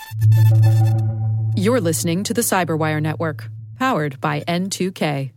You're listening to the Cyberwire Network, powered by N2K.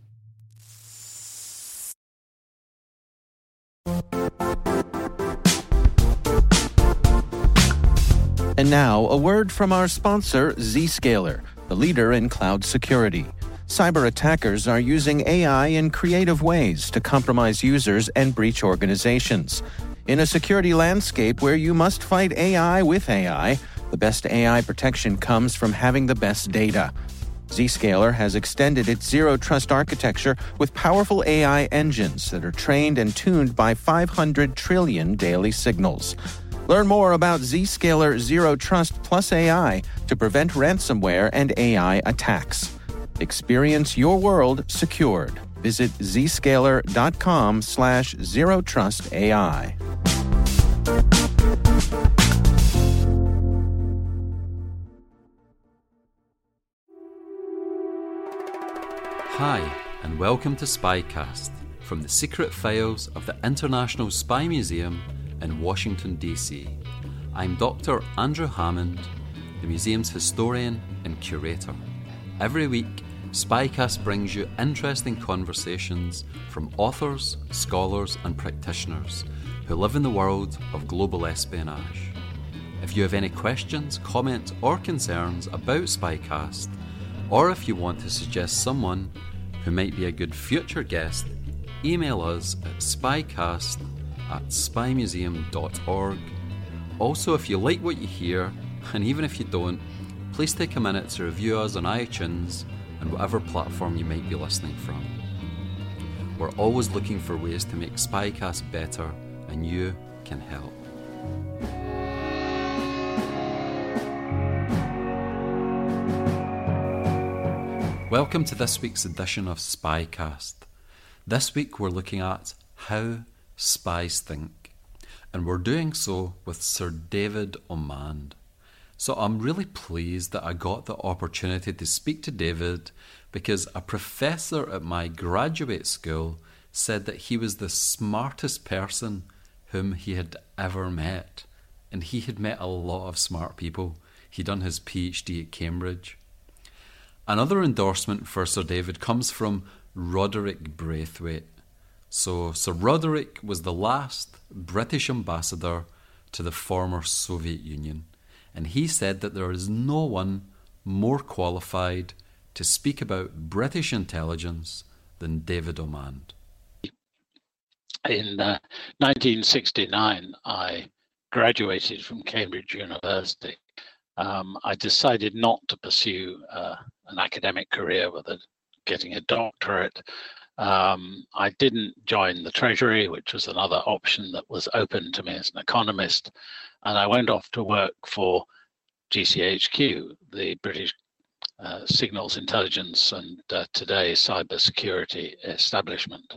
And now, a word from our sponsor, Zscaler, the leader in cloud security. Cyber attackers are using AI in creative ways to compromise users and breach organizations. In a security landscape where you must fight AI with AI, the best AI protection comes from having the best data. Zscaler has extended its zero-trust architecture with powerful AI engines that are trained and tuned by 500 trillion daily signals. Learn more about Zscaler Zero Trust Plus AI to prevent ransomware and AI attacks. Experience your world secured. Visit zscaler.com/zerotrustai. Hi, and welcome to Spycast from the secret files of the International Spy Museum in Washington, D.C. I'm Dr. Andrew Hammond, the museum's historian and curator. Every week, Spycast brings you interesting conversations from authors, scholars, and practitioners who live in the world of global espionage. If you have any questions, comments, or concerns about Spycast, or if you want to suggest someone who might be a good future guest, email us at spycast@spymuseum.org. Also, if you like what you hear, and even if you don't, please take a minute to review us on iTunes and whatever platform you might be listening from. We're always looking for ways to make Spycast better, and you can help. Welcome to this week's edition of Spycast. This week we're looking at how spies think, and we're doing so with Sir David Omand. So I'm really pleased that I got the opportunity to speak to David because a professor at my graduate school said that he was the smartest person whom he had ever met, and he had met a lot of smart people. He'd done his PhD at Cambridge. Another endorsement for Sir David comes from Roderick Braithwaite. So Sir Roderick was the last British ambassador to the former Soviet Union, and he said that there is no one more qualified to speak about British intelligence than David Omand. In 1969, I graduated from Cambridge University. I decided not to pursue an academic career with getting a doctorate. I didn't join the Treasury, which was another option that was open to me as an economist, and I went off to work for GCHQ, the British Signals Intelligence and today Cyber Security Establishment,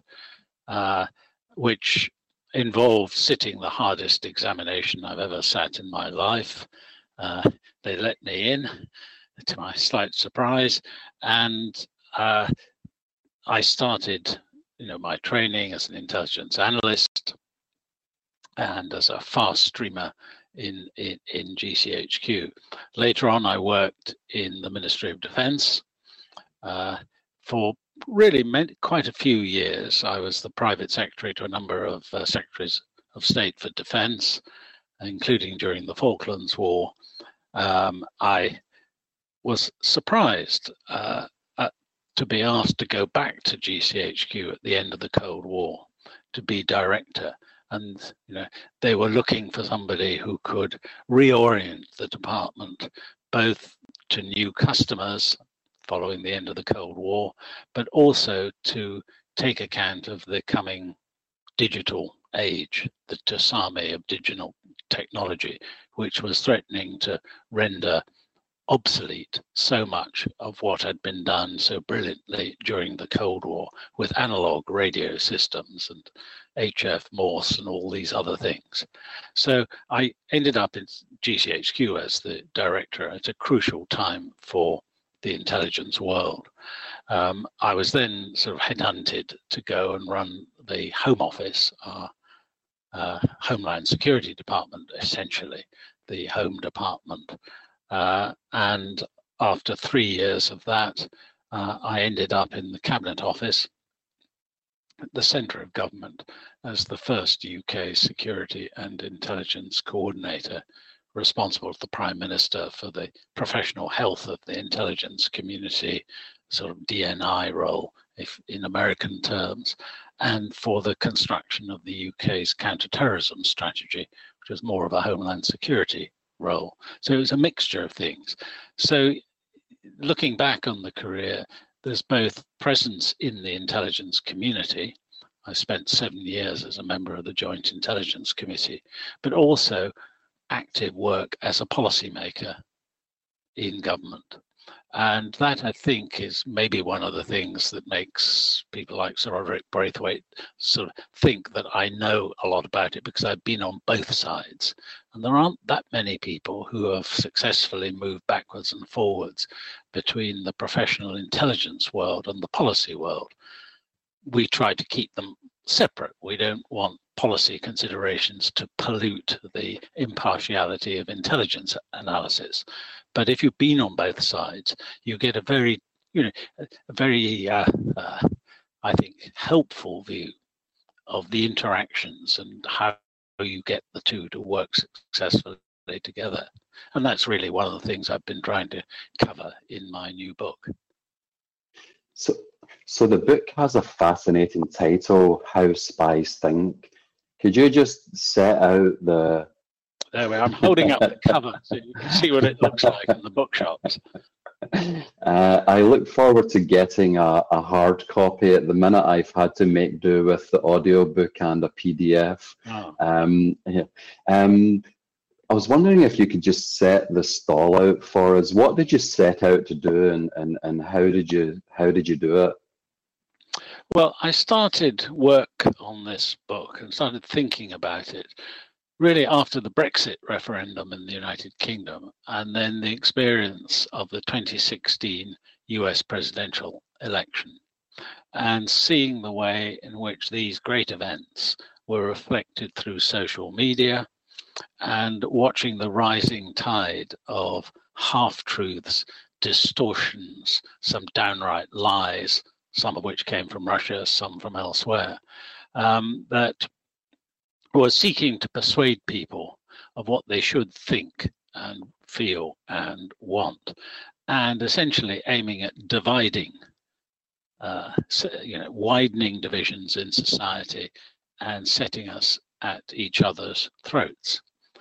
which involved sitting the hardest examination I've ever sat in my life. They let me in, to my slight surprise, and I started, my training as an intelligence analyst and as a fast streamer in GCHQ. Later on, I worked in the Ministry of Defence for really quite a few years. I was the private secretary to a number of secretaries of state for defence, including during the Falklands War. I was surprised to be asked to go back to GCHQ at the end of the Cold War to be director. And they were looking for somebody who could reorient the department both to new customers following the end of the Cold War, but also to take account of the coming digital age, the tsunami of digital technology, which was threatening to render obsolete so much of what had been done so brilliantly during the Cold War with analog radio systems and HF Morse and all these other things. So I ended up in GCHQ as the director at a crucial time for the intelligence world. I was then sort of headhunted to go and run the Home Office, our Homeland Security Department, essentially the Home Department. And after 3 years of that, I ended up in the Cabinet Office at the centre of government as the first UK security and intelligence coordinator, responsible to the Prime Minister for the professional health of the intelligence community, sort of DNI role, if in American terms, and for the construction of the UK's counter-terrorism strategy, which was more of a homeland security role. So it was a mixture of things. So looking back on the career, there's both presence in the intelligence community. I spent 7 years as a member of the Joint Intelligence Committee, but also active work as a policymaker in government. And that, I think, is maybe one of the things that makes people like Sir Roderick Braithwaite sort of think that I know a lot about it, because I've been on both sides. And there aren't that many people who have successfully moved backwards and forwards between the professional intelligence world and the policy world. We try to keep them separate. We don't want policy considerations to pollute the impartiality of intelligence analysis. But if you've been on both sides, you get a very, I think, helpful view of the interactions and how you get the two to work successfully together. And that's really one of the things I've been trying to cover in my new book. So the book has a fascinating title, How Spies Think. Could you just set out the... There we are. I'm holding up the cover so you can see what it looks like in the bookshops. I look forward to getting a hard copy. At the minute, I've had to make do with the audiobook and a PDF. Oh. I was wondering if you could just set the stall out for us. What did you set out to do, and how did you do it? Well, I started work on this book and started thinking about it really after the Brexit referendum in the United Kingdom, and then the experience of the 2016 US presidential election, and seeing the way in which these great events were reflected through social media, and watching the rising tide of half-truths, distortions, some downright lies, some of which came from Russia, some from elsewhere, that was seeking to persuade people of what they should think and feel and want, and essentially aiming at dividing, widening divisions in society and setting us at each other's throats.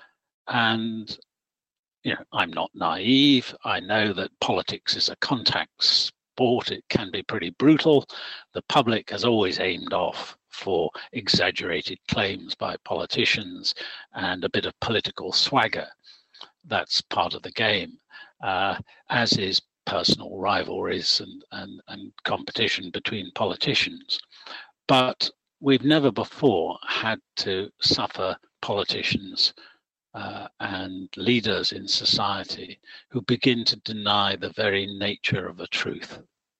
And I'm not naive. I know that politics is a contact sport. It can be pretty brutal. The public has always aimed off for exaggerated claims by politicians and a bit of political swagger. That's part of the game, as is personal rivalries and competition between politicians. But we've never before had to suffer politicians and leaders in society who begin to deny the very nature of the truth.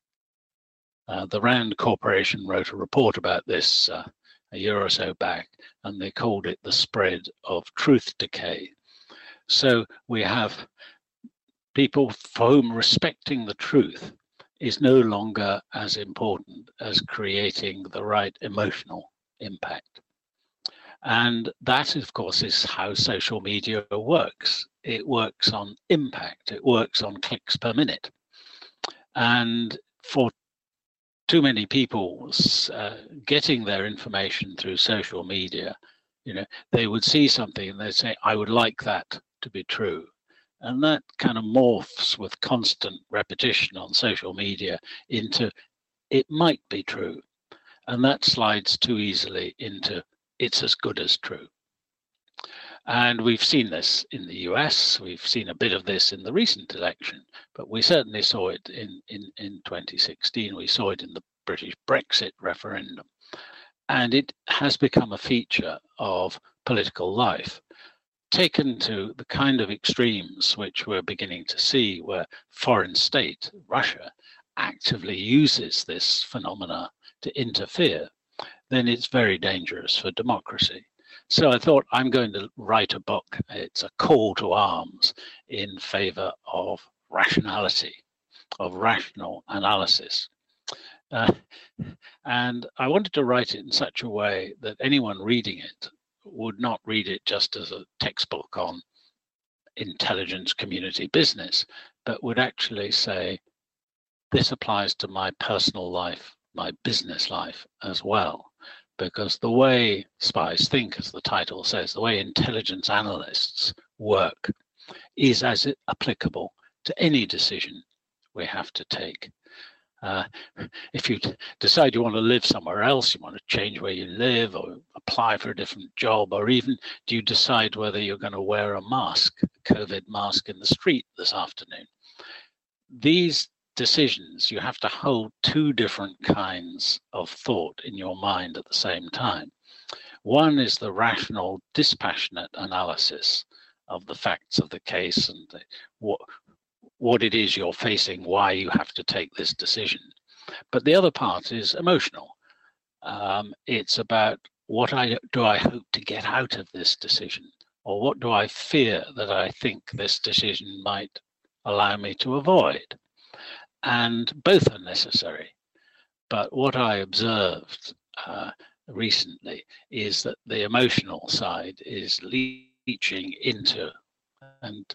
The Rand Corporation wrote a report about this a year or so back, and they called it the spread of truth decay. So we have people for whom respecting the truth is no longer as important as creating the right emotional impact. And that, of course, is how social media works. It works on impact. It works on clicks per minute. And for too many people getting their information through social media, they would see something and they'd say, I would like that to be true. And that kind of morphs with constant repetition on social media into, it might be true. And that slides too easily into, it's as good as true. And we've seen this in the US. We've seen a bit of this in the recent election, but we certainly saw it in 2016. We saw it in the British Brexit referendum. And it has become a feature of political life, taken to the kind of extremes which we're beginning to see, where foreign state, Russia, actively uses this phenomena to interfere. Then it's very dangerous for democracy. So I thought, I'm going to write a book. It's a call to arms in favor of rationality, of rational analysis. And I wanted to write it in such a way that anyone reading it would not read it just as a textbook on intelligence community business, but would actually say, this applies to my personal life, my business life as well. Because the way spies think, as the title says, the way intelligence analysts work is as applicable to any decision we have to take. If you decide you want to live somewhere else, you want to change where you live or apply for a different job, or even do you decide whether you're going to wear a mask, a COVID mask in the street this afternoon? These decisions, you have to hold two different kinds of thought in your mind at the same time. One is the rational, dispassionate analysis of the facts of the case and what it is you're facing, why you have to take this decision. But the other part is emotional. It's about what do I hope to get out of this decision, or what do I fear that I think this decision might allow me to avoid. And both are necessary. But what I observed recently is that the emotional side is leaching into and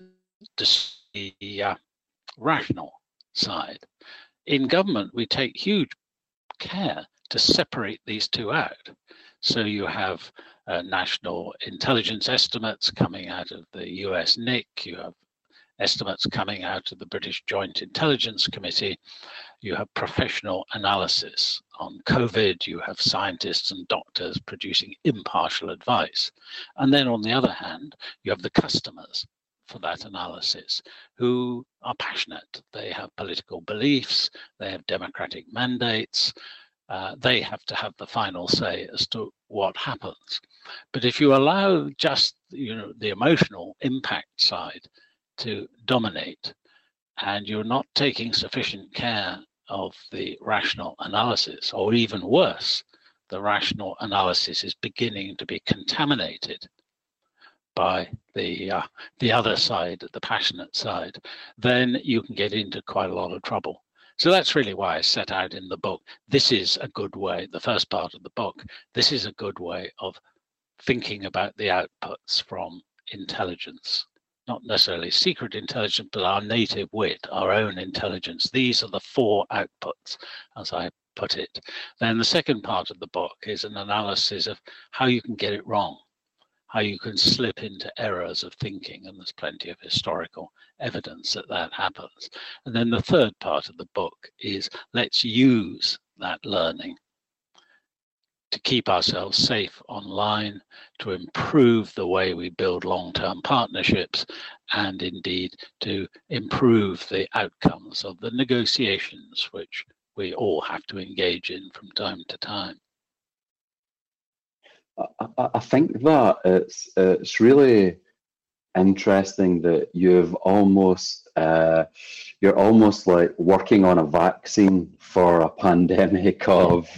the rational side. In government, we take huge care to separate these two out. So you have national intelligence estimates coming out of the US NIC, you have estimates coming out of the British Joint Intelligence Committee, you have professional analysis on COVID, you have scientists and doctors producing impartial advice. And then on the other hand, you have the customers for that analysis who are passionate. They have political beliefs, they have democratic mandates, they have to have the final say as to what happens. But if you allow just the emotional impact side to dominate, and you're not taking sufficient care of the rational analysis, or even worse, the rational analysis is beginning to be contaminated by the other side, the passionate side, then you can get into quite a lot of trouble. So that's really why I set out in the book. This is a good way, the first part of the book, this is a good way of thinking about the outputs from intelligence. Not necessarily secret intelligence, but our native wit, our own intelligence. These are the four outputs, as I put it. Then the second part of the book is an analysis of how you can get it wrong, how you can slip into errors of thinking, and there's plenty of historical evidence that that happens. And then the third part of the book is let's use that learning to keep ourselves safe online, to improve the way we build long-term partnerships, and indeed to improve the outcomes of the negotiations which we all have to engage in from time to time. I think that it's really interesting that you've you're almost like working on a vaccine for a pandemic of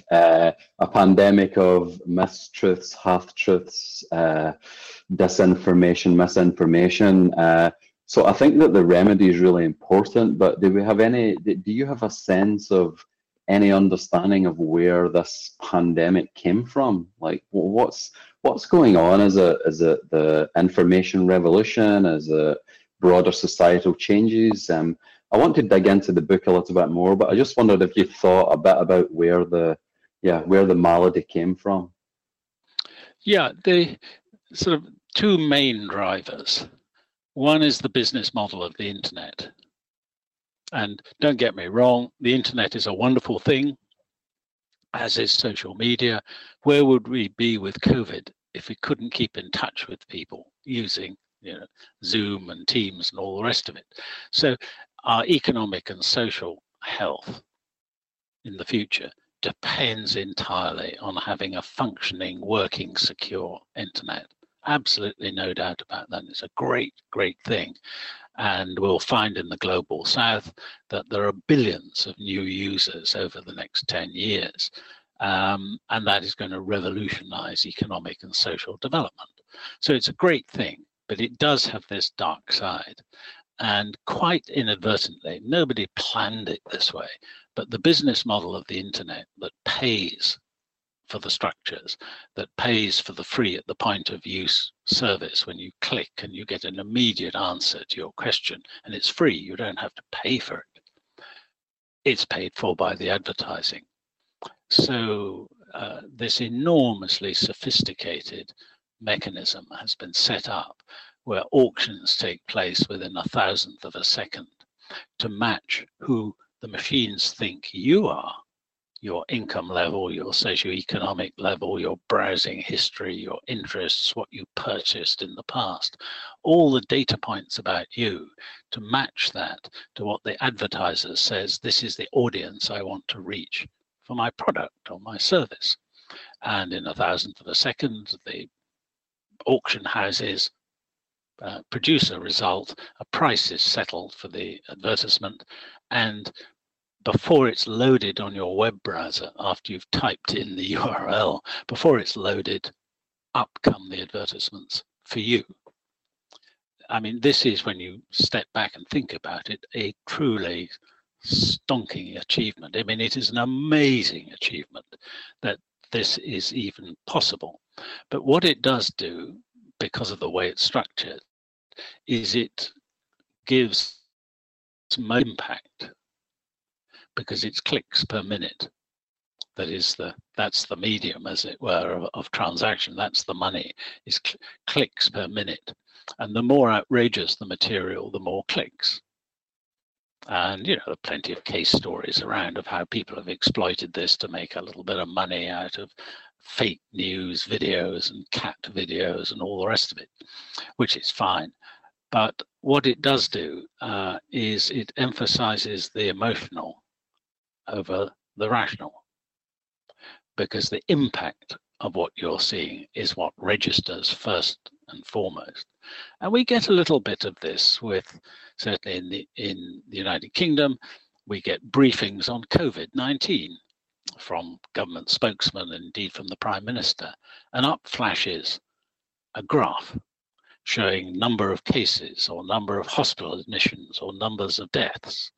mistruths, half-truths, disinformation, misinformation. So I think that the remedy is really important. But do you have a sense of any understanding of where this pandemic came from? Like, what's going on? Is it the information revolution? Is it broader societal changes? I want to dig into the book a little bit more, but I just wondered if you thought a bit about where the malady came from. Yeah, the sort of two main drivers. One is the business model of the internet. And don't get me wrong, the internet is a wonderful thing, as is social media. Where would we be with COVID if we couldn't keep in touch with people using Zoom and Teams and all the rest of it? So our economic and social health in the future depends entirely on having a functioning, working, secure internet. Absolutely no doubt about that. It's a great, great thing. And we'll find in the global south that there are billions of new users over the next 10 years. And that is going to revolutionize economic and social development. So it's a great thing, but it does have this dark side. And quite inadvertently, nobody planned it this way, but the business model of the internet that pays for the structures, that pays for the free at the point of use service when you click and you get an immediate answer to your question, and it's free, you don't have to pay for it. It's paid for by the advertising. So this enormously sophisticated mechanism has been set up where auctions take place within 1,000th of a second to match who the machines think you are, your income level, your socioeconomic level, your browsing history, your interests, what you purchased in the past, all the data points about you, to match that to what the advertiser says, this is the audience I want to reach for my product or my service. And in 1,000th of a second, the auction houses produce a result, a price is settled for the advertisement, and before it's loaded on your web browser, after you've typed in the URL, before it's loaded, up come the advertisements for you. I mean, this is, when you step back and think about it, a truly stonking achievement. I mean, it is an amazing achievement that this is even possible. But what it does do, because of the way it's structured, is it gives some impact, because it's clicks per minute. That's the medium, as it were, of transaction. That's the money, is clicks per minute. And the more outrageous the material, the more clicks. And there are plenty of case stories around of how people have exploited this to make a little bit of money out of fake news videos and cat videos and all the rest of it, which is fine. But what it does do is it emphasizes the emotional over the rational, because the impact of what you're seeing is what registers first and foremost. And we get a little bit of this with, certainly in the United Kingdom, we get briefings on COVID-19 from government spokesmen, and indeed from the Prime Minister, and up flashes a graph showing number of cases or number of hospital admissions or numbers of deaths.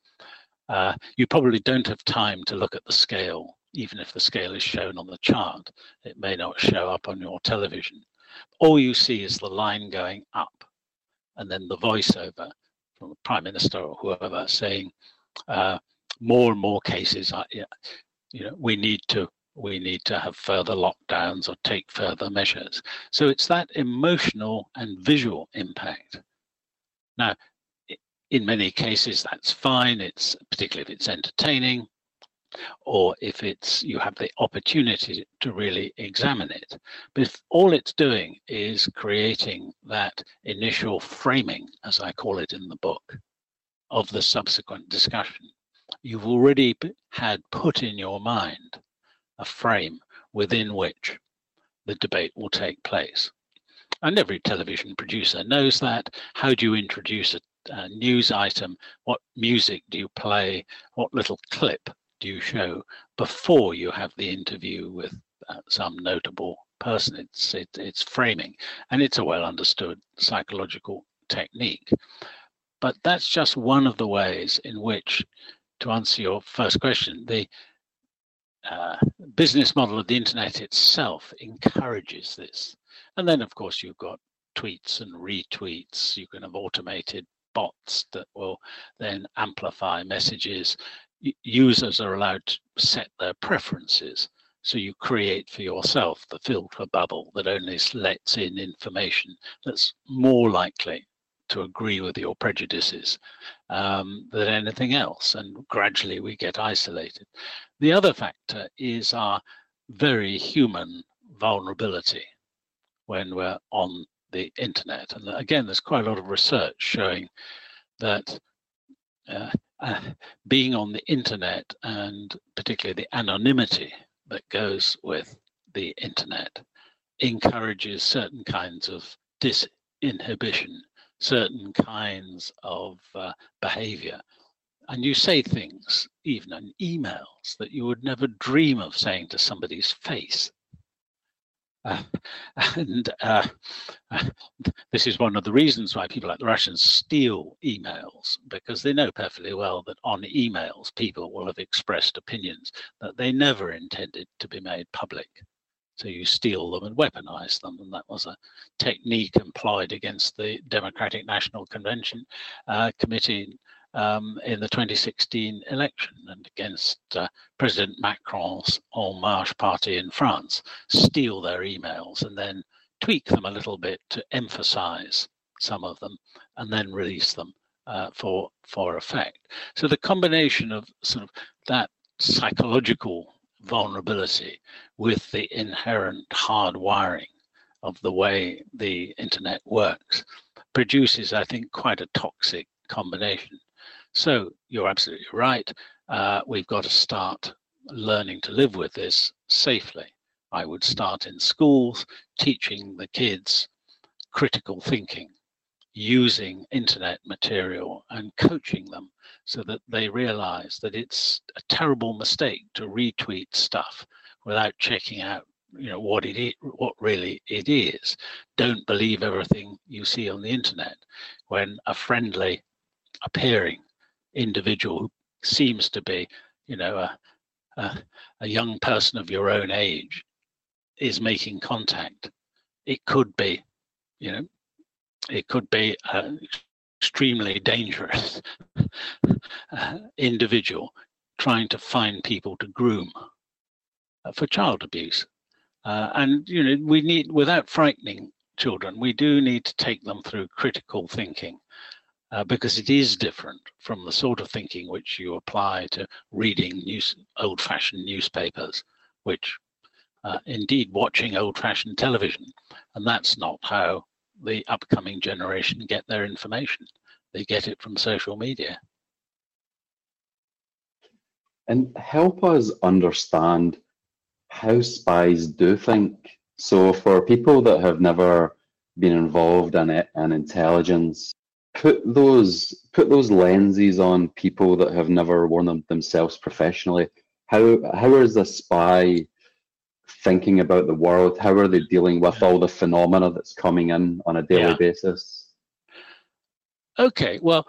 You probably don't have time to look at the scale, even if the scale is shown on the chart. It may not show up on your television. All you see is the line going up, and then the voiceover from the Prime Minister or whoever saying, more and more cases are, we need to have further lockdowns or take further measures. So it's that emotional and visual impact. Now, in many cases, that's fine. It's particularly if it's entertaining, or if you have the opportunity to really examine it. But if all it's doing is creating that initial framing, as I call it in the book, of the subsequent discussion, you've already had put in your mind a frame within which the debate will take place. And every television producer knows that. How do you introduce a news item? What music do you play? What little clip do you show before you have the interview with some notable person? It's framing, and it's a well understood psychological technique. But that's just one of the ways in which, to answer your first question, the business model of the internet itself encourages this. And then, of course, you've got tweets and retweets. You can have automated bots that will then amplify messages. Users are allowed to set their preferences. So you create for yourself the filter bubble that only lets in information that's more likely to agree with your prejudices than anything else. And gradually we get isolated. The other factor is our very human vulnerability when we're on the internet. And again, there's quite a lot of research showing that being on the internet, and particularly the anonymity that goes with the internet, encourages certain kinds of disinhibition, certain kinds of behavior And you say things, even in emails, that you would never dream of saying to somebody's face. This is one of the reasons why people like the Russians steal emails, because they know perfectly well that on emails people will have expressed opinions that they never intended to be made public. So you steal them and weaponize them, and that was a technique employed against the Democratic National Convention Committee in the 2016 election, and against President Macron's En Marche party in France. Steal their emails and then tweak them a little bit to emphasize some of them, and then release them for effect. So the combination of sort of that psychological vulnerability with the inherent hard wiring of the way the internet works produces, I think, quite a toxic combination. So you're absolutely right. We've got to start learning to live with this safely. I would start in schools, teaching the kids critical thinking, using internet material and coaching them so that they realize that it's a terrible mistake to retweet stuff without checking out, what really it is. Don't believe everything you see on the internet. When a friendly appearing individual who seems to be, a young person of your own age is making contact, it could be, it could be an extremely dangerous individual trying to find people to groom for child abuse. And we need, without frightening children, we do need to take them through critical thinking. Because it is different from the sort of thinking which you apply to reading old-fashioned newspapers, which indeed watching old-fashioned television. And that's not how the upcoming generation get their information. They get it from social media. And help us understand how spies do think. So for people that have never been involved in intelligence, put those lenses on people that have never worn them themselves professionally. How is the spy thinking about the world? How are they dealing with all the phenomena that's coming in on a daily basis? Okay, well,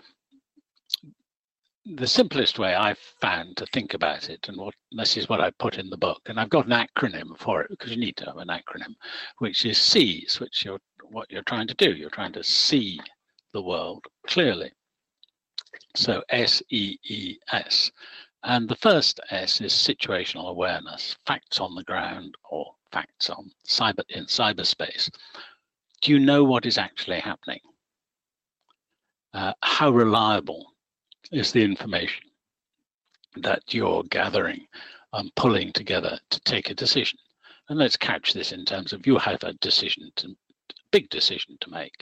the simplest way I've found to think about it, and this is what I put in the book, and I've got an acronym for it because you need to have an acronym, which is SEES, which what you're trying to do. You're trying to see the world clearly. So SEES. And the first S is situational awareness, facts on the ground or facts in cyberspace. Do you know what is actually happening? How reliable is the information that you're gathering and pulling together to take a decision? And let's couch this in terms of you have a big decision to make.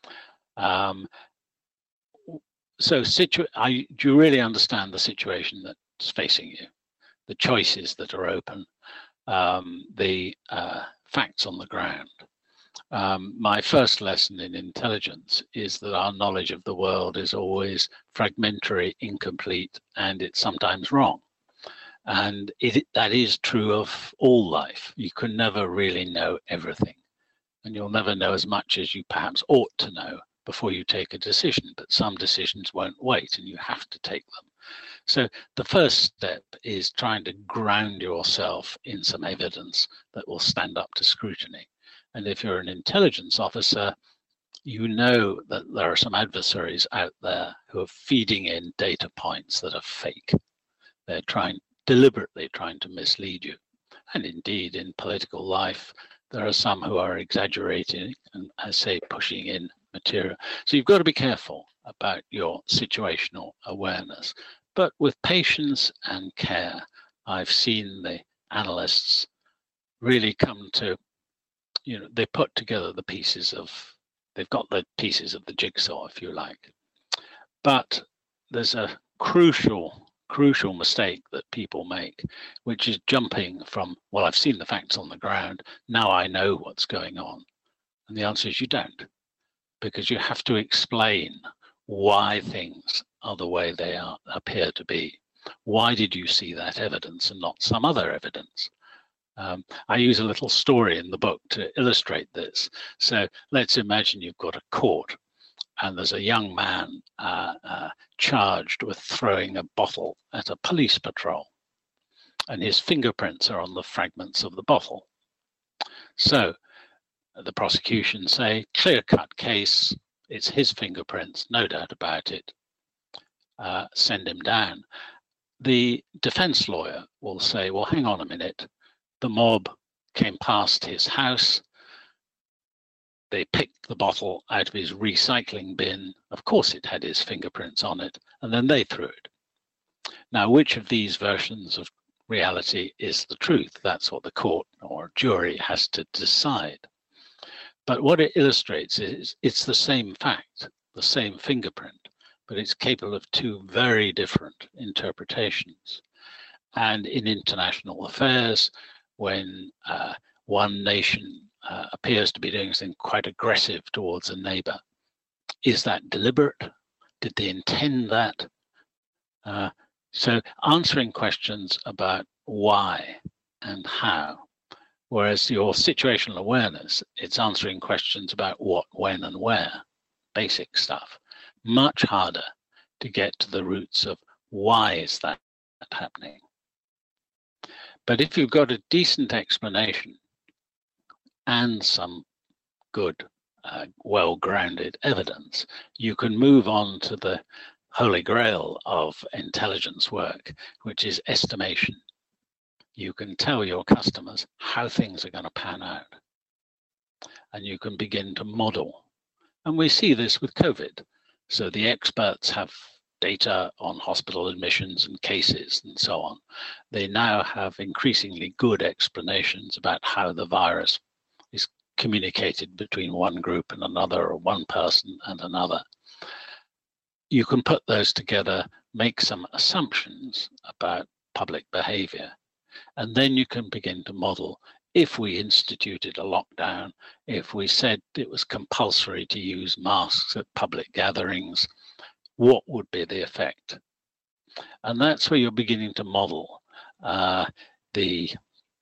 So do you really understand the situation that's facing you, the choices that are open, the facts on the ground? My first lesson in intelligence is that our knowledge of the world is always fragmentary, incomplete, and it's sometimes wrong. And that is true of all life. You can never really know everything, and you'll never know as much as you perhaps ought to know before you take a decision, but some decisions won't wait and you have to take them. So the first step is trying to ground yourself in some evidence that will stand up to scrutiny. And if you're an intelligence officer, you know that there are some adversaries out there who are feeding in data points that are fake. They're deliberately trying to mislead you. And indeed, in political life, there are some who are exaggerating and, I say, pushing in material. So you've got to be careful about your situational awareness. But with patience and care, I've seen the analysts really come to, they put together they've got the pieces of the jigsaw, if you like. But there's a crucial mistake that people make, which is jumping from, well, I've seen the facts on the ground, now I know what's going on. And the answer is you don't, because you have to explain why things are the way they appear to be? Why did you see that evidence and not some other evidence? I use a little story in the book to illustrate this. So let's imagine you've got a court and there's a young man charged with throwing a bottle at a police patrol, and his fingerprints are on the fragments of the bottle. So the prosecution say, clear-cut case, it's his fingerprints, no doubt about it, send him down. The defense lawyer will say, well, hang on a minute, the mob came past his house, they picked the bottle out of his recycling bin, of course it had his fingerprints on it, and then they threw it. Now, which of these versions of reality is the truth? That's what the court or jury has to decide. But what it illustrates is it's the same fact, the same fingerprint, but it's capable of two very different interpretations. And in international affairs, when one nation appears to be doing something quite aggressive towards a neighbor, is that deliberate? Did they intend that? So answering questions about why and how, whereas your situational awareness, it's answering questions about what, when, and where, basic stuff. Much harder to get to the roots of why is that happening. But if you've got a decent explanation and some good, well-grounded evidence, you can move on to the holy grail of intelligence work, which is estimation. You can tell your customers how things are going to pan out, and you can begin to model. And we see this with COVID. So the experts have data on hospital admissions and cases and so on. They now have increasingly good explanations about how the virus is communicated between one group and another, or one person and another. You can put those together, make some assumptions about public behavior, and then you can begin to model. If we instituted a lockdown, if we said it was compulsory to use masks at public gatherings, what would be the effect? And that's where you're beginning to model the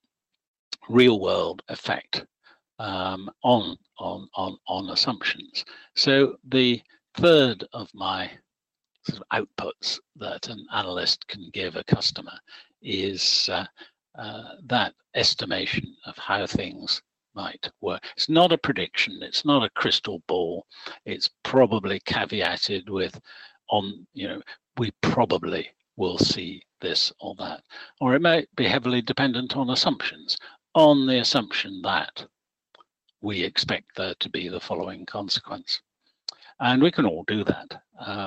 real world effect on assumptions. So the third of my sort of outputs that an analyst can give a customer is that estimation of how things might work. It's not a prediction, it's not a crystal ball, it's probably caveated with we probably will see this or that. Or it might be heavily dependent on assumptions, on the assumption that we expect there to be the following consequence. And we can all do that.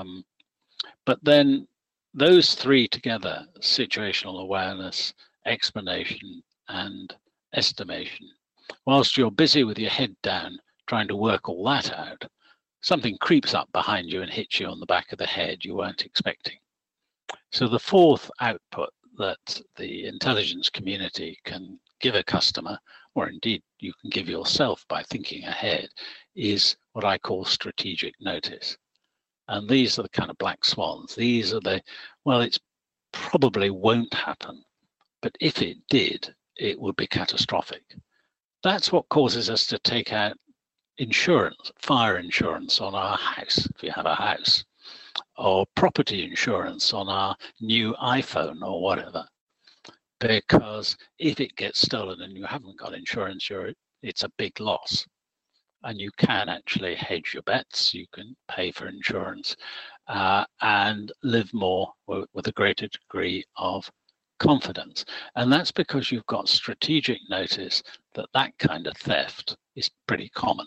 But then those three together, situational awareness, explanation, and estimation, whilst you're busy with your head down trying to work all that out, something creeps up behind you and hits you on the back of the head you weren't expecting. So the fourth output that the intelligence community can give a customer, or indeed you can give yourself by thinking ahead, is what I call strategic notice. And these are the kind of black swans. These are the, well, it probably won't happen, but if it did, it would be catastrophic. That's what causes us to take out insurance, fire insurance on our house, if you have a house, or property insurance on our new iPhone or whatever. Because if it gets stolen and you haven't got insurance, it's a big loss. And you can actually hedge your bets, you can pay for insurance, and live more with a greater degree of confidence. And that's because you've got strategic notice that that kind of theft is pretty common.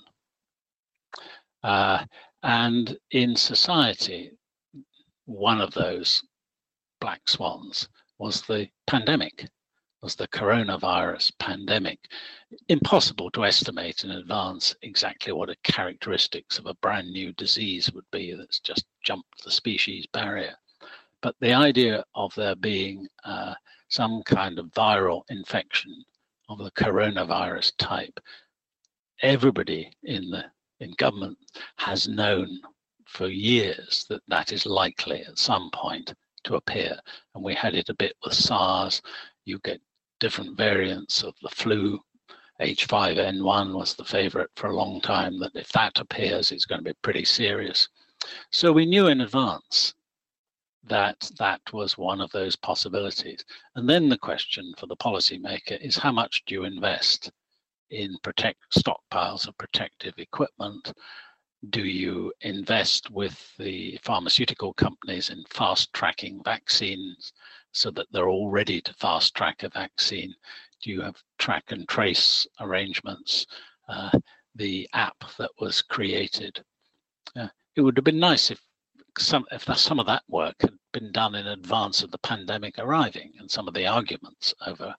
And in society, one of those black swans was the pandemic, was the coronavirus pandemic. Impossible to estimate in advance exactly what the characteristics of a brand new disease would be that's just jumped the species barrier. But the idea of there being some kind of viral infection of the coronavirus type, everybody in government has known for years that that is likely at some point to appear. And we had it a bit with SARS. You get different variants of the flu. H5N1 was the favorite for a long time, that if that appears, it's going to be pretty serious. So we knew in advance that that was one of those possibilities. And then the question for the policymaker is, how much do you invest in stockpiles of protective equipment? Do you invest with the pharmaceutical companies in fast-tracking vaccines so that they're all ready to fast-track a vaccine? Do you have track and trace arrangements? The app that was created. It would have been nice if some of that work had been done in advance of the pandemic arriving, and some of the arguments over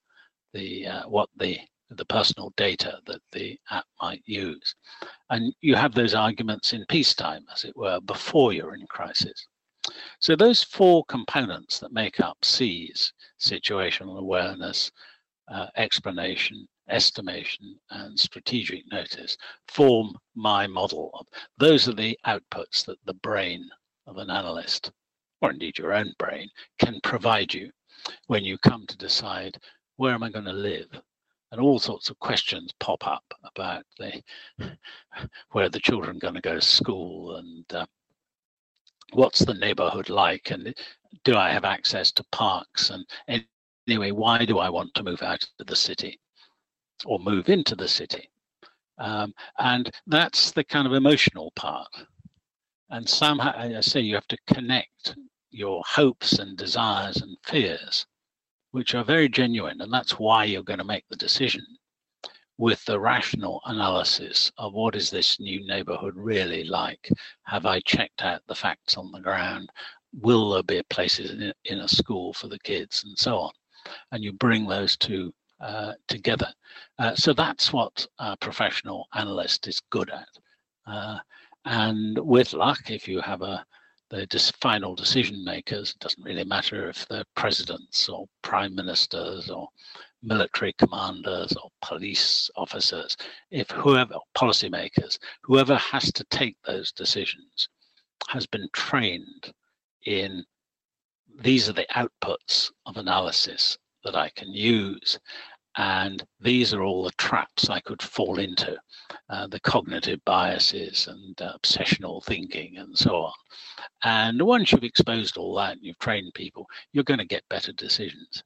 the personal data that the app might use. And you have those arguments in peacetime, as it were, before you're in crisis. So those four components that make up C's, situational awareness, explanation, estimation, and strategic notice, form my model. Those are the outputs that the brain of an analyst, or indeed your own brain, can provide you when you come to decide, where am I going to live? And all sorts of questions pop up about where the children are going to go to school, and what's the neighborhood like, and do I have access to parks, and anyway, why do I want to move out of the city or move into the city? And that's the kind of emotional part. And somehow, I say, you have to connect your hopes and desires and fears, which are very genuine, and that's why you're going to make the decision, with the rational analysis of what is this new neighborhood really like? Have I checked out the facts on the ground? Will there be places in a school for the kids, and so on? And you bring those two together. So that's what a professional analyst is good at. And with luck, if you have the final decision makers, it doesn't really matter if they're presidents or prime ministers or military commanders or police officers, if policymakers, whoever has to take those decisions has been trained in, these are the outputs of analysis that I can use, and these are all the traps I could fall into, the cognitive biases and obsessional thinking and so on. And once you've exposed all that and you've trained people, you're going to get better decisions.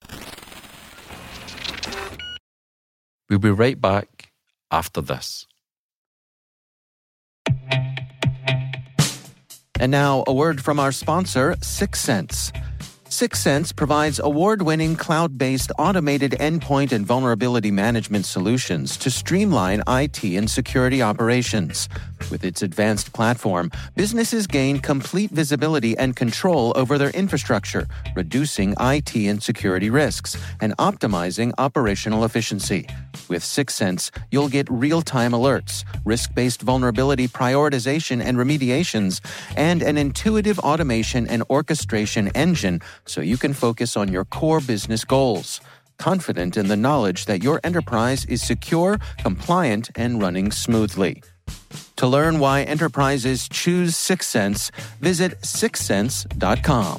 We'll be right back after this. And now, a word from our sponsor, 6sense. 6sense provides award-winning cloud-based automated endpoint and vulnerability management solutions to streamline IT and security operations. With its advanced platform, businesses gain complete visibility and control over their infrastructure, reducing IT and security risks and optimizing operational efficiency. With 6sense, you'll get real-time alerts, risk-based vulnerability prioritization and remediations, and an intuitive automation and orchestration engine so you can focus on your core business goals, confident in the knowledge that your enterprise is secure, compliant, and running smoothly. To learn why enterprises choose 6sense, visit 6sense.com.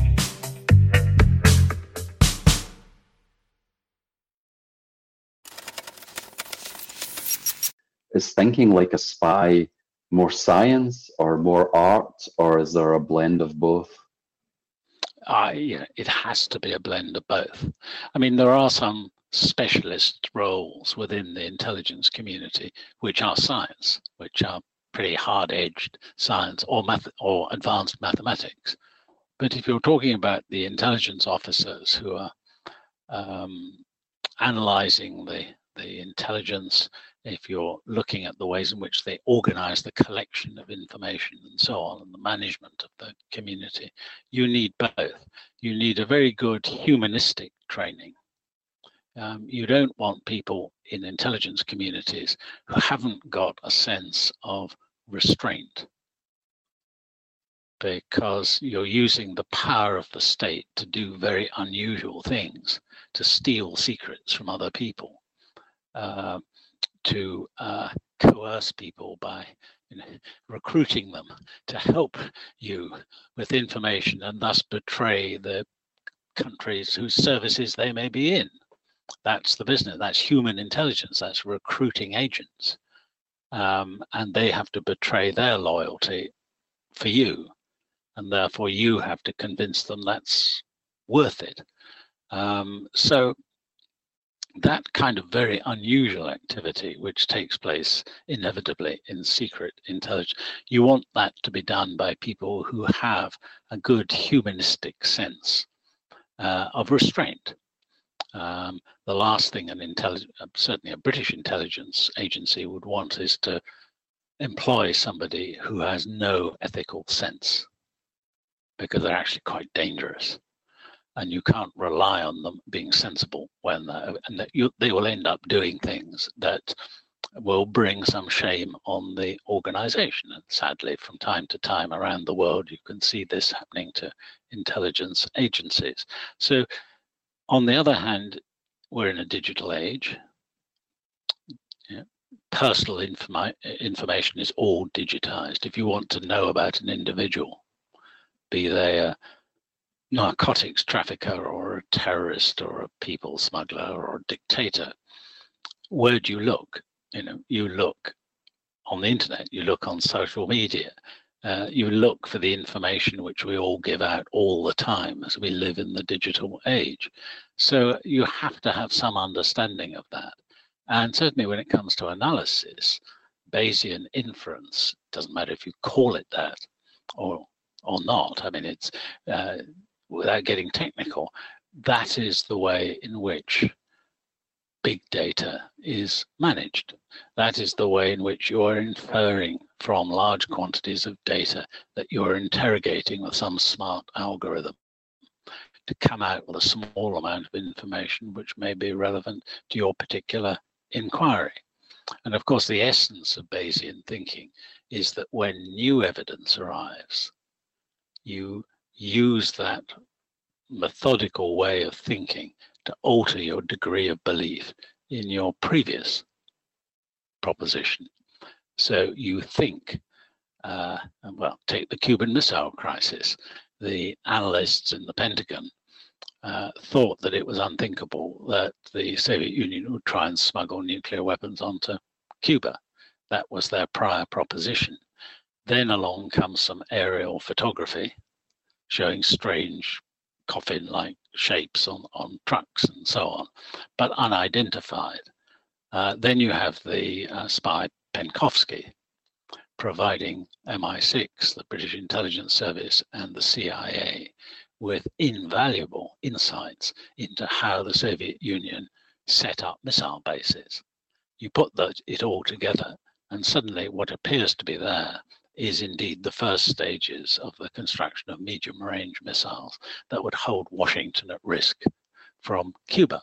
Is thinking like a spy more science or more art, or is there a blend of both? It has to be a blend of both. I mean, there are some specialist roles within the intelligence community which are science, which are pretty hard-edged science or advanced mathematics. But if you're talking about the intelligence officers who are analyzing the intelligence, if you're looking at the ways in which they organize the collection of information and so on, and the management of the community, you need both. You need a very good humanistic training. You don't want people in intelligence communities who haven't got a sense of restraint, because you're using the power of the state to do very unusual things, to steal secrets from other people, to coerce people by recruiting them to help you with information and thus betray the countries whose services they may be in. That's the business. That's human intelligence. That's recruiting agents. And they have to betray their loyalty for you. And therefore you have to convince them that's worth it. So that kind of very unusual activity, which takes place inevitably in secret intelligence, you want that to be done by people who have a good humanistic sense of restraint. The last thing certainly a British intelligence agency would want is to employ somebody who has no ethical sense, because they're actually quite dangerous. And you can't rely on them being sensible they will end up doing things that will bring some shame on the organization. And sadly, from time to time around the world, you can see this happening to intelligence agencies. So on the other hand, we're in a digital age. Personal information is all digitized. If you want to know about an individual, be they a narcotics trafficker or a terrorist or a people smuggler or a dictator, where do you look? You look on the internet, you look on social media, you look for the information which we all give out all the time as we live in the digital age. So you have to have some understanding of that. And certainly when it comes to analysis, Bayesian inference, doesn't matter if you call it that or not. I mean, it's without getting technical, that is the way in which big data is managed. That is the way in which you are inferring from large quantities of data that you are interrogating with some smart algorithm to come out with a small amount of information which may be relevant to your particular inquiry. And of course, the essence of Bayesian thinking is that when new evidence arrives, you use that methodical way of thinking to alter your degree of belief in your previous proposition. So you think, take the Cuban Missile Crisis. The analysts in the Pentagon thought that it was unthinkable that the Soviet Union would try and smuggle nuclear weapons onto Cuba. That was their prior proposition. Then along comes some aerial photography showing strange coffin-like shapes on trucks and so on, but unidentified. Then you have the spy Penkovsky providing MI6, the British Intelligence Service, and the CIA with invaluable insights into how the Soviet Union set up missile bases. You put it all together, and suddenly what appears to be there is indeed the first stages of the construction of medium-range missiles that would hold Washington at risk from Cuba.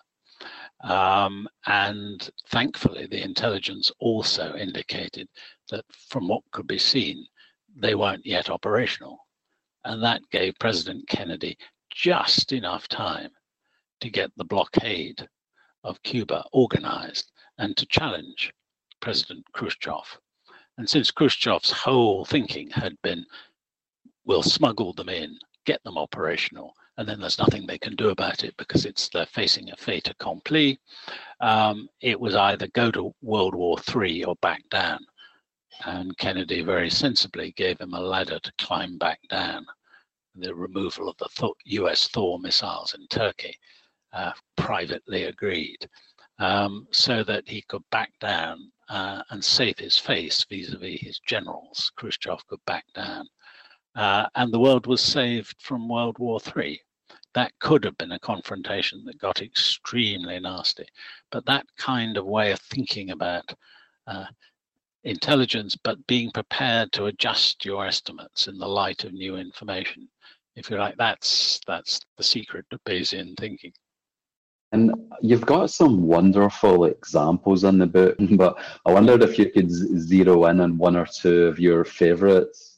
And thankfully, the intelligence also indicated that from what could be seen, they weren't yet operational. And that gave President Kennedy just enough time to get the blockade of Cuba organized and to challenge President Khrushchev. And since Khrushchev's whole thinking had been, we'll smuggle them in, get them operational, and then there's nothing they can do about it because they're facing a fait accompli, it was either go to World War III or back down. And Kennedy very sensibly gave him a ladder to climb back down. The removal of the US Thor missiles in Turkey, privately agreed, so that he could back down and save his face vis-a-vis his generals. Khrushchev could back down. And the world was saved from World War III. That could have been a confrontation that got extremely nasty. But that kind of way of thinking about intelligence, but being prepared to adjust your estimates in the light of new information, if you like, that's the secret of Bayesian thinking. And you've got some wonderful examples in the book, but I wondered if you could zero in on one or two of your favorites.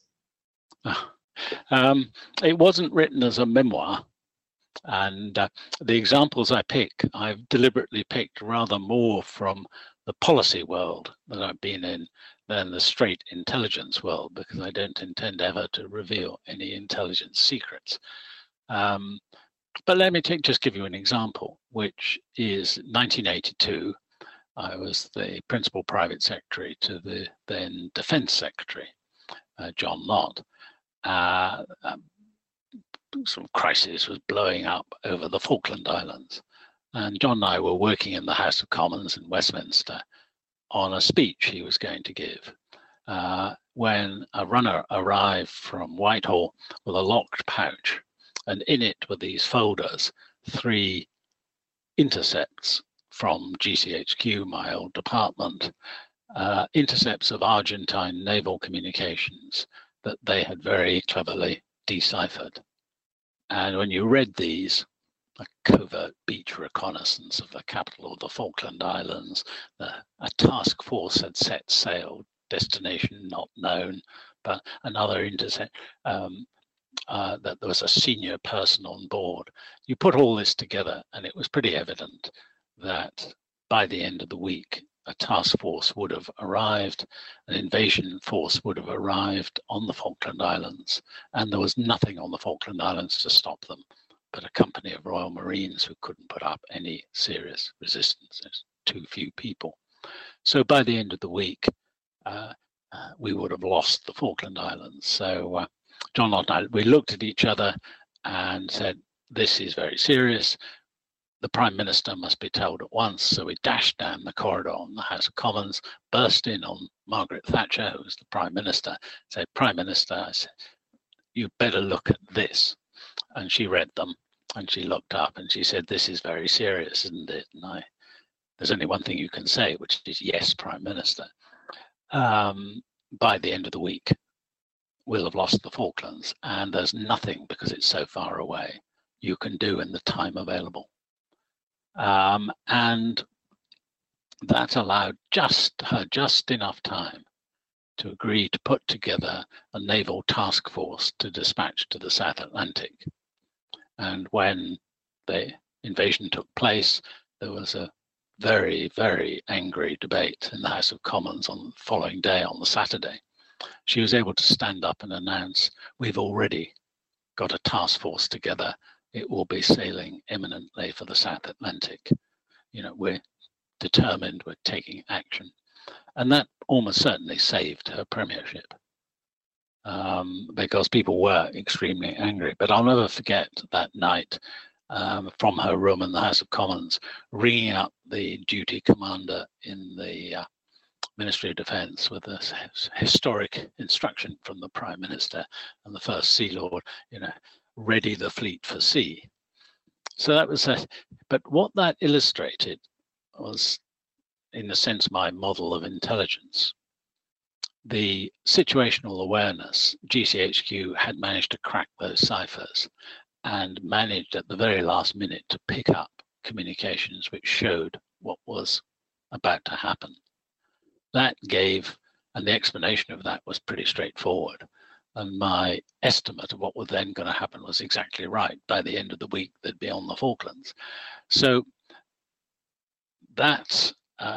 It wasn't written as a memoir, and the examples I've deliberately picked rather more from the policy world that I've been in than the straight intelligence world, because I don't intend ever to reveal any intelligence secrets. But let me just give you an example, which is 1982. I was the principal private secretary to the then Defense Secretary, John Lott. Sort of crisis was blowing up over the Falkland Islands. And John and I were working in the House of Commons in Westminster on a speech he was going to give, when a runner arrived from Whitehall with a locked pouch, and in it were these folders, 3 intercepts from GCHQ, my old department, intercepts of Argentine naval communications that they had very cleverly deciphered. And when you read these, a covert beach reconnaissance of the capital of the Falkland Islands, a task force had set sail, destination not known, but another intercept, that there was a senior person on board. You put all this together, and it was pretty evident that by the end of the week, a task force would have arrived, an invasion force would have arrived on the Falkland Islands, and there was nothing on the Falkland Islands to stop them but a company of Royal Marines who couldn't put up any serious resistance. There's too few people. So by the end of the week, we would have lost the Falkland Islands. So John Lott and I, we looked at each other and said, this is very serious. The Prime Minister must be told at once. So we dashed down the corridor on the House of Commons, burst in on Margaret Thatcher, who was the Prime Minister, said, Prime Minister, I said, you better look at this. And she read them, and she looked up and she said, this is very serious, isn't it? And there's only one thing you can say, which is yes, Prime Minister. By the end of the week, we'll have lost the Falklands, and there's nothing, because it's so far away, you can do in the time available. And that allowed her just enough time to agree to put together a naval task force to dispatch to the South Atlantic. And when the invasion took place, there was a very, very angry debate in the House of Commons on the following day, on the Saturday. She was able to stand up and announce, we've already got a task force together. It will be sailing imminently for the South Atlantic. You know, we're determined, we're taking action. And that almost certainly saved her premiership, because people were extremely angry. But I'll never forget that night, from her room in the House of Commons, ringing up the duty commander in the Ministry of Defence with a historic instruction from the Prime Minister and the First Sea Lord, you know, ready the fleet for sea. So that was but what that illustrated was, in a sense, my model of intelligence. The situational awareness, GCHQ had managed to crack those ciphers and managed at the very last minute to pick up communications which showed what was about to happen. That gave, and the explanation of that was pretty straightforward. And my estimate of what was then going to happen was exactly right. By the end of the week, they'd be on the Falklands. So that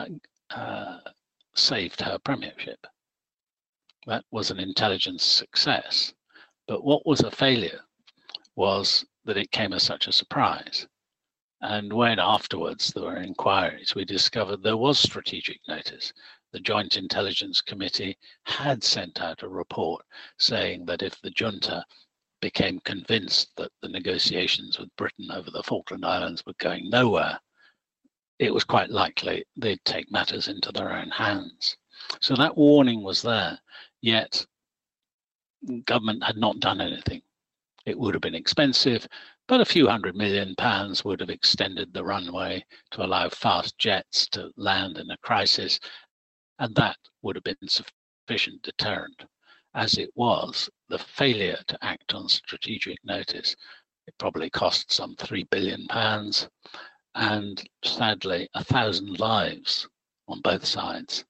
saved her premiership. That was an intelligence success. But what was a failure was that it came as such a surprise. And when afterwards there were inquiries, we discovered there was strategic notice. The Joint Intelligence Committee had sent out a report saying that if the junta became convinced that the negotiations with Britain over the Falkland Islands were going nowhere, it was quite likely they'd take matters into their own hands. So that warning was there, yet government had not done anything. It would have been expensive, but a few £100 million would have extended the runway to allow fast jets to land in a crisis, and that would have been sufficient deterrent. As it was, the failure to act on strategic notice, it probably cost some £3 billion, and sadly 1,000 lives on both sides,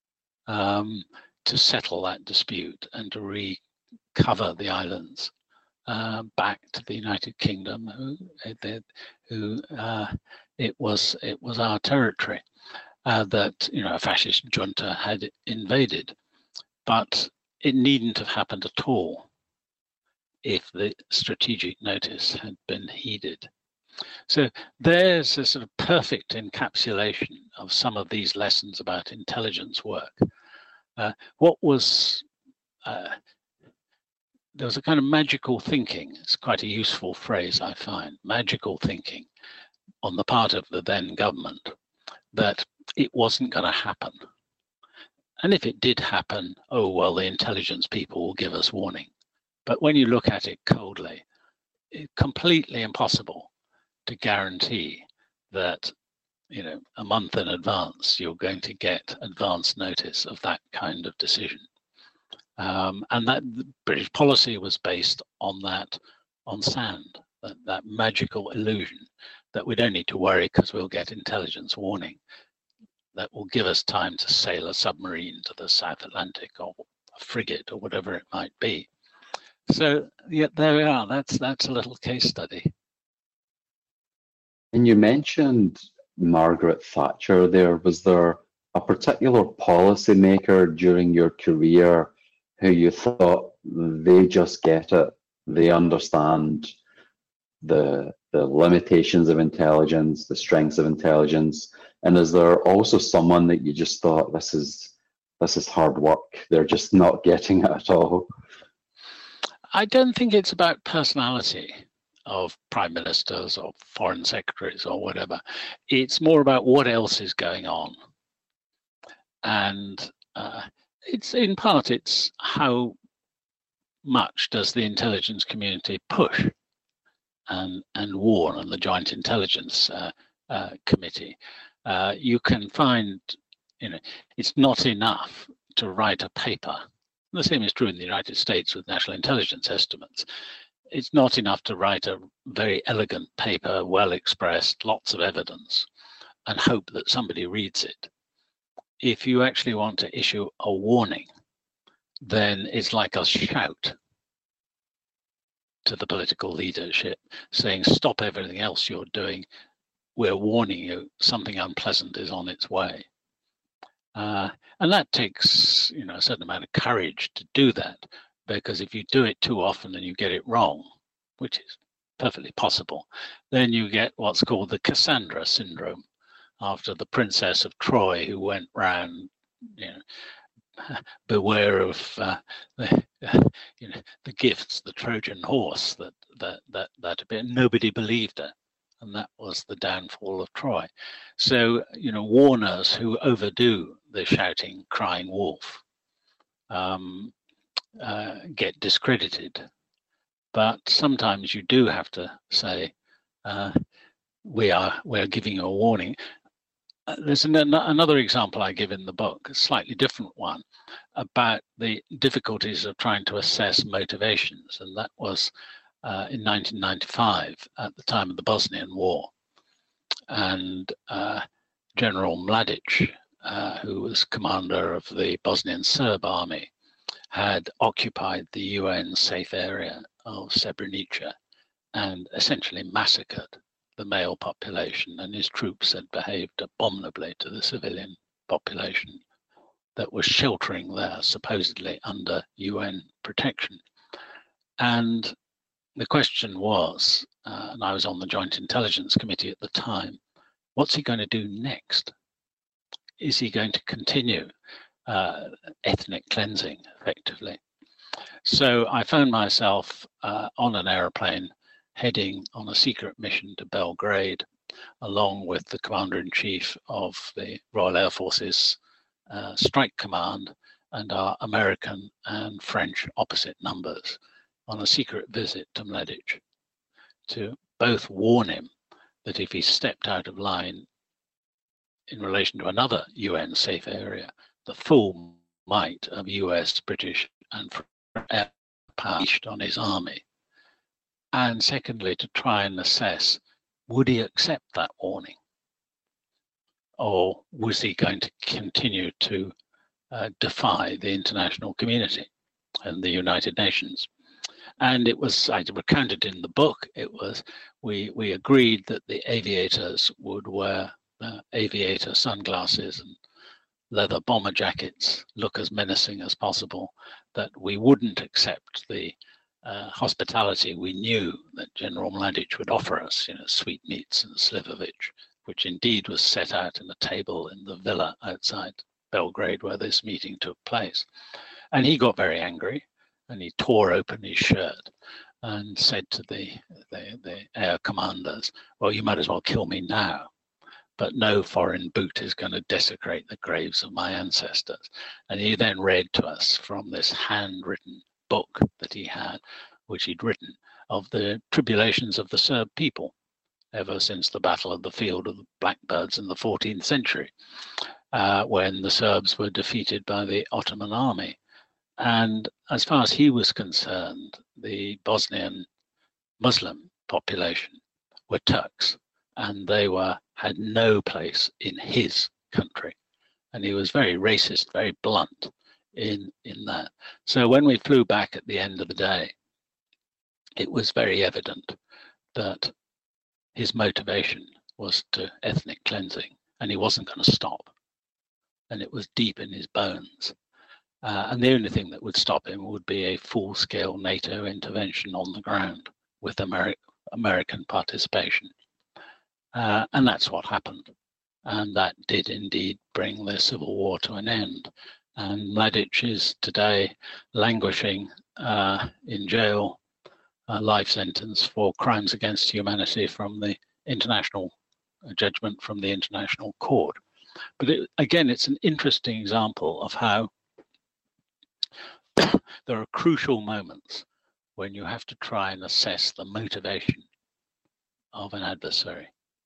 to settle that dispute and to recover the islands back to the United Kingdom, who it was our territory that, you know, a fascist junta had invaded. but it needn't have happened at all if the strategic notice had been heeded. So there's a sort of perfect encapsulation of some of these lessons about intelligence work. There was a kind of magical thinking. It's quite a useful phrase, I find, magical thinking on the part of the then government that it wasn't going to happen. And if it did happen, oh, well, the intelligence people will give us warning. But when you look at it coldly, it's completely impossible to guarantee that, you know, a month in advance, you're going to get advance notice of that kind of decision. And that the British policy was based on that, on sand, that magical illusion that we don't need to worry because we'll get intelligence warning that will give us time to sail a submarine to the South Atlantic or a frigate or whatever it might be. So yeah, there we are. That's a little case study. And you mentioned Margaret Thatcher there. Was there a particular policymaker during your career who you thought they just get it, they understand the limitations of intelligence, the strengths of intelligence? And is there also someone that you just thought, this is hard work, they're just not getting it at all? I don't think it's about personality of prime ministers or foreign secretaries or whatever. It's more about what else is going on. And it's in part, it's how much does the intelligence community push and warn, and the Joint Intelligence Committee. You can find, you know, it's not enough to write a paper. The same is true in the United States with national intelligence estimates. It's not enough to write a very elegant paper, well expressed, lots of evidence, and hope that somebody reads it. If you actually want to issue a warning, then it's like a shout to the political leadership saying, stop everything else you're doing. We're warning you, something unpleasant is on its way. And that takes, you know, a certain amount of courage to do that, because if you do it too often and you get it wrong, which is perfectly possible, then you get what's called the Cassandra syndrome, after the Princess of Troy, who went round, you know, beware of you know, the gifts, the Trojan horse that appeared. Nobody believed her, and that was the downfall of Troy. So, you know, warners who overdo the shouting, crying wolf get discredited. But sometimes you do have to say, we're giving you a warning. There's another example I give in the book, a slightly different one, about the difficulties of trying to assess motivations. And that was in 1995, at the time of the Bosnian War. And General Mladic, who was commander of the Bosnian Serb army, had occupied the UN safe area of Srebrenica and essentially massacred the male population, and his troops had behaved abominably to the civilian population that was sheltering there, supposedly under UN protection. And the question was, and I was on the Joint Intelligence Committee at the time, what's he going to do next? Is he going to continue ethnic cleansing, effectively? So I found myself on an aeroplane heading on a secret mission to Belgrade, along with the Commander-in-Chief of the Royal Air Force's Strike Command and our American and French opposite numbers, on a secret visit to Mladic, to both warn him that if he stepped out of line in relation to another UN safe area, the full might of US, British and French air power on his army. And secondly, to try and assess, would he accept that warning? Or was he going to continue to defy the international community and the United Nations? And it was, I recounted in the book, it was, we agreed that the aviators would wear aviator sunglasses and leather bomber jackets, look as menacing as possible, that we wouldn't accept the hospitality we knew that General Mladic would offer us, sweetmeats and slivovich, which indeed was set out in a table in the villa outside Belgrade where this meeting took place. And he got very angry, and he tore open his shirt and said to the air commanders, well, you might as well kill me now, but no foreign boot is going to desecrate the graves of my ancestors. And he then read to us from this handwritten book that he had, which he'd written, of the tribulations of the Serb people ever since the Battle of the Field of the Blackbirds in the 14th century, when the Serbs were defeated by the Ottoman army. And as far as he was concerned, the Bosnian Muslim population were Turks, and they had no place in his country. And he was very racist, very blunt in that. So when we flew back at the end of the day, it was very evident that his motivation was to ethnic cleansing, and he wasn't going to stop. And it was deep in his bones. And the only thing that would stop him would be a full-scale NATO intervention on the ground with American participation. And that's what happened. And that did indeed bring the civil war to an end. And Mladic is today languishing in jail, a life sentence for crimes against humanity from the international judgment from the International Court. But again, it's an interesting example of how there are crucial moments when you have to try and assess the motivation of an adversary.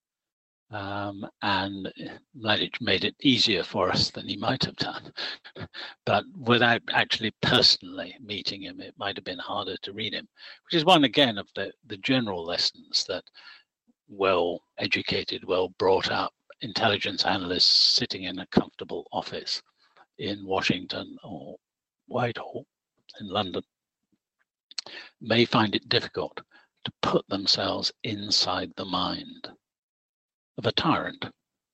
And Mladic made it easier for us than he might have done. But without actually personally meeting him, it might have been harder to read him, which is one, again, of the general lessons that well-educated, well-brought-up intelligence analysts sitting in a comfortable office in Washington or Whitehall in London may find it difficult to put themselves inside the mind of a tyrant,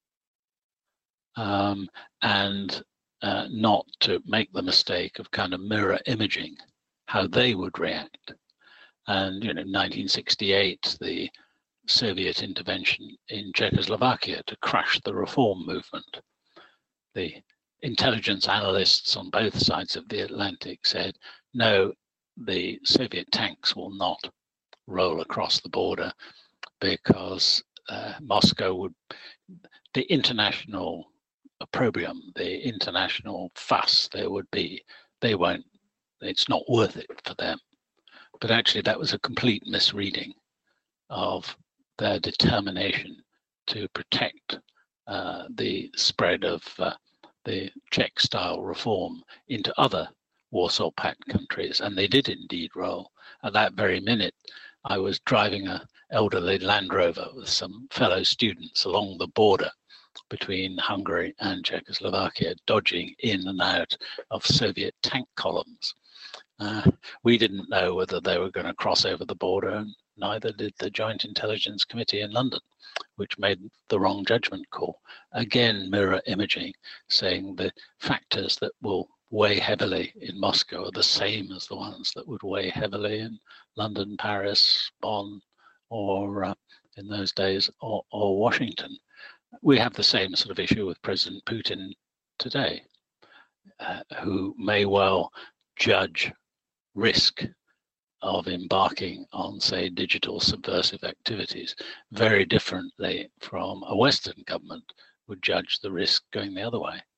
and not to make the mistake of kind of mirror imaging how they would react. And 1968, the Soviet intervention in Czechoslovakia to crush the reform movement. The intelligence analysts on both sides of the Atlantic said, no, the Soviet tanks will not roll across the border because Moscow would, the international opprobrium, the international fuss there would be, it's not worth it for them. But actually that was a complete misreading of their determination to protect the spread of the Czech-style reform into other Warsaw Pact countries, and they did indeed roll. At that very minute, I was driving an elderly Land Rover with some fellow students along the border between Hungary and Czechoslovakia, dodging in and out of Soviet tank columns. We didn't know whether they were going to cross over the border, and neither did the Joint Intelligence Committee in London, which made the wrong judgment call. Again, mirror imaging, saying the factors that will weigh heavily in Moscow are the same as the ones that would weigh heavily in London, Paris, Bonn, or in those days, or Washington. We have the same sort of issue with President Putin today, who may well judge risk of embarking on, say, digital subversive activities very differently from a Western government would judge the risk going the other way.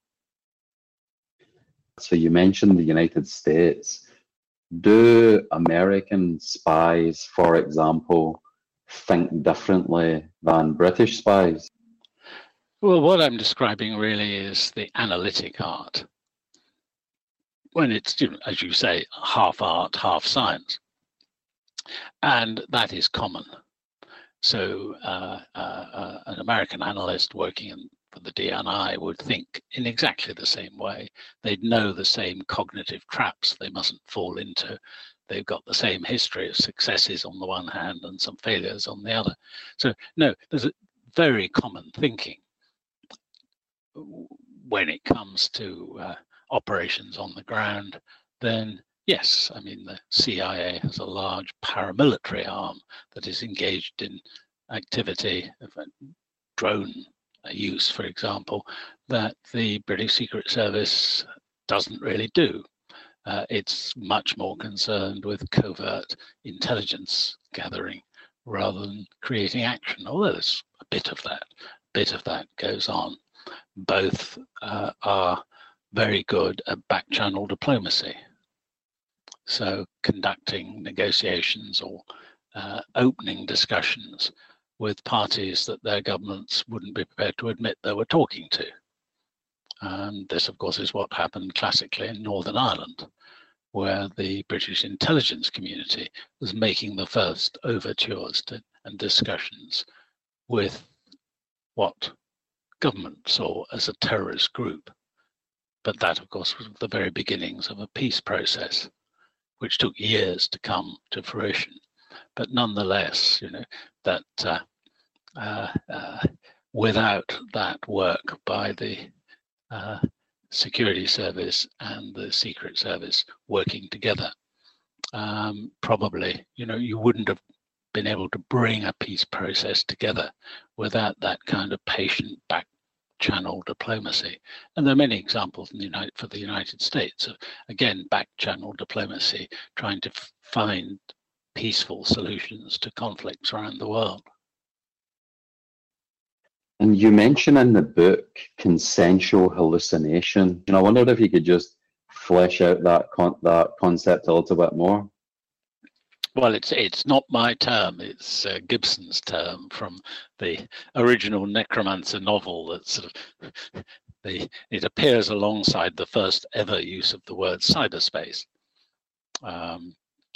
So you mentioned the United States. Do American spies, for example, think differently than British spies? Well, what I'm describing really is the analytic art. When it's, as you say, half art, half science. And that is common. So an American analyst working for the DNI would think in exactly the same way. They'd know the same cognitive traps they mustn't fall into. They've got the same history of successes on the one hand and some failures on the other. So no, there's a very common thinking. when it comes to operations on the ground, then yes, I mean, the CIA has a large paramilitary arm that is engaged in activity of drone use, for example, that the British Secret Service doesn't really do. It's much more concerned with covert intelligence gathering rather than creating action, although there's a bit of that goes on. Both are very good at back-channel diplomacy. So conducting negotiations or opening discussions with parties that their governments wouldn't be prepared to admit they were talking to. And this, of course, is what happened classically in Northern Ireland, where the British intelligence community was making the first overtures and discussions with what government saw as a terrorist group. But that, of course, was the very beginnings of a peace process, which took years to come to fruition. But nonetheless, that without that work by the security service and the Secret Service working together, probably, you wouldn't have been able to bring a peace process together without that kind of patient back-channel diplomacy. And there are many examples for the United States of, again, back-channel diplomacy, trying to find peaceful solutions to conflicts around the world. And you mention in the book consensual hallucination, and I wondered if you could just flesh out that concept a little bit more. Well, it's not my term; it's Gibson's term from the original Necromancer novel. That sort of it appears alongside the first ever use of the word cyberspace, and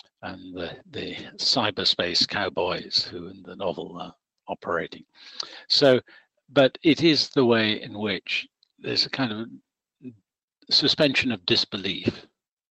the cyberspace cowboys who in the novel are operating. So, but it is the way in which there's a kind of suspension of disbelief.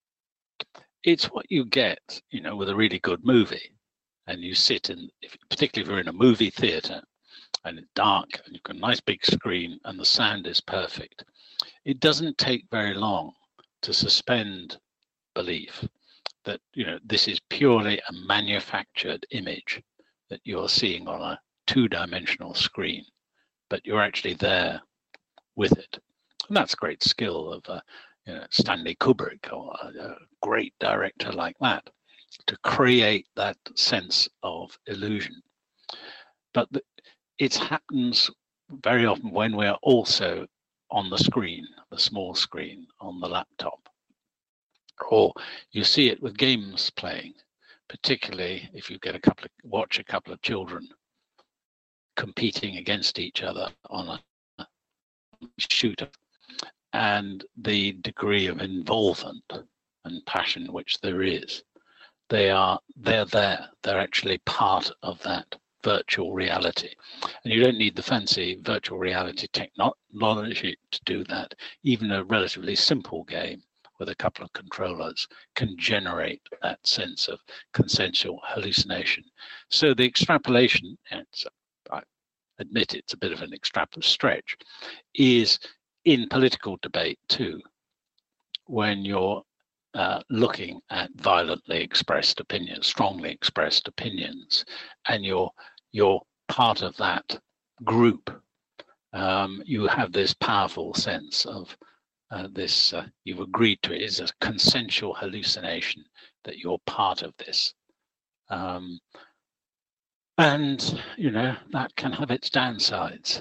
It's what you get, with a really good movie, and you sit in, particularly if you're in a movie theater, and it's dark, and you've got a nice big screen, and the sound is perfect. It doesn't take very long to suspend belief that this is purely a manufactured image that you're seeing on a two-dimensional screen, but you're actually there with it, and that's a great skill of Stanley Kubrick or a great director like that, to create that sense of illusion. But it happens very often when we're also on the screen, the small screen on the laptop, or you see it with games playing, particularly if you get watch a couple of children competing against each other on a shooter. And the degree of involvement and passion which there is, they're there. They're actually part of that virtual reality. And you don't need the fancy virtual reality technology to do that. Even a relatively simple game with a couple of controllers can generate that sense of consensual hallucination. So the extrapolation, I admit it's a bit of an stretch, is in political debate too, when you're looking at violently expressed opinions, strongly expressed opinions, and you're part of that group, you have this powerful sense of you've agreed to it is a consensual hallucination that you're part of this. And that can have its downsides.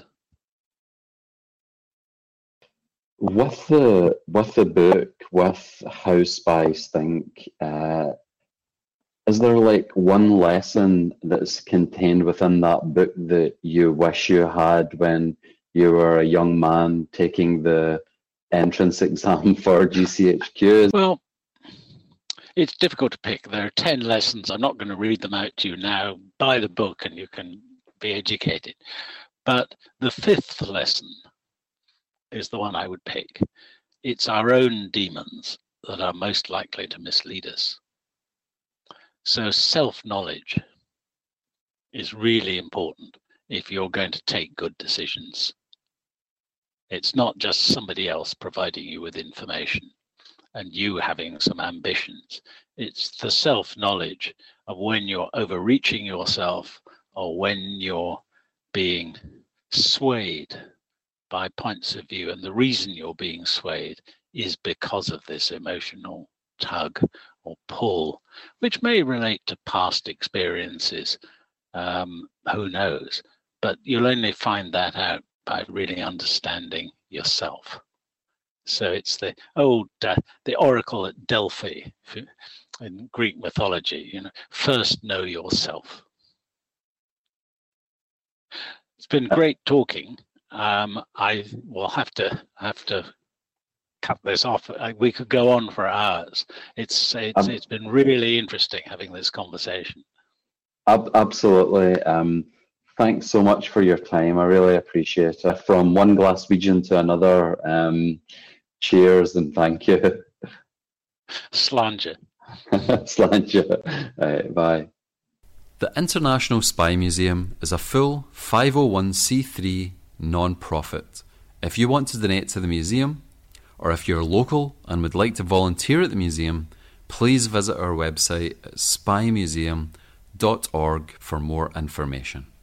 With the book, with How Spies Think, is there like one lesson that's contained within that book that you wish you had when you were a young man taking the entrance exam for GCHQ? Well, it's difficult to pick. There are 10 lessons. I'm not going to read them out to you now. Buy the book and you can be educated. But the fifth lesson is the one I would pick. It's our own demons that are most likely to mislead us. So self-knowledge is really important if you're going to take good decisions. It's not just somebody else providing you with information and you having some ambitions. It's the self-knowledge of when you're overreaching yourself or when you're being swayed by points of view. And the reason you're being swayed is because of this emotional tug or pull, which may relate to past experiences. Who knows? But you'll only find that out by really understanding yourself. So it's the old, the oracle at Delphi in Greek mythology, first know yourself. It's been great talking. I will have to cut this off. We could go on for hours. It's been really interesting having this conversation. Absolutely. Thanks so much for your time. I really appreciate it. From one Glaswegian to another, cheers and thank you. Slàinte. Slàinte. Bye. The International Spy Museum is a full 501c3 non-profit. If you want to donate to the museum, or if you're local and would like to volunteer at the museum, please visit our website at spymuseum.org for more information.